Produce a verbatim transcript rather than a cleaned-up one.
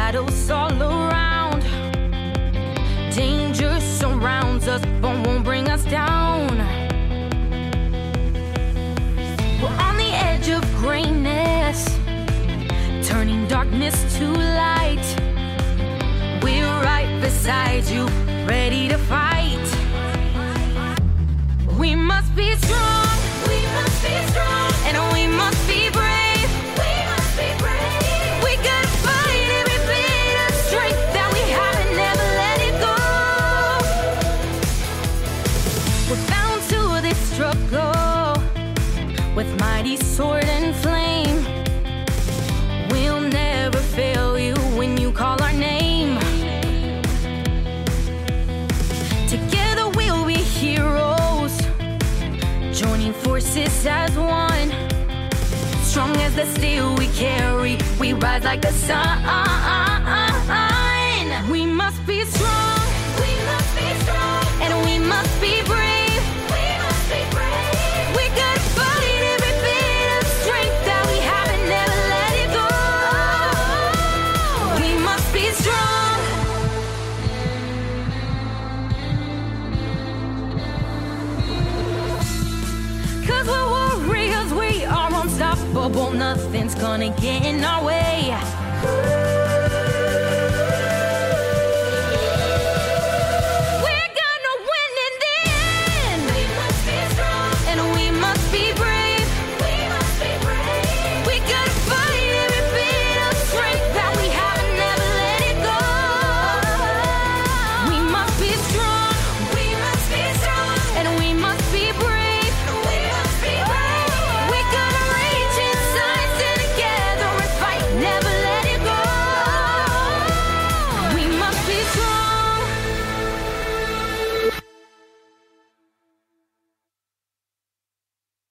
battles all around. Danger surrounds us, but won't bring us down. We're on the edge of greatness, turning darkness to light. We're right beside you, ready to fight. We must be strong, we must be strong, and we must be brave, we must be brave. We gotta fight every bit of strength that we have and never let it go. We're bound to this struggle with mighty sword and flame. We'll never fail you when you call our name. Together we'll be heroes, joining forces as one. Strong as the steel we carry, we rise like the sun. We must be strong, we must be strong, and we must be brave, we must be brave. We gotta fight every bit of strength that we have and never let it go. We must be strong. Cause we're warriors, we are unstoppable. Nothing's gonna get in our way.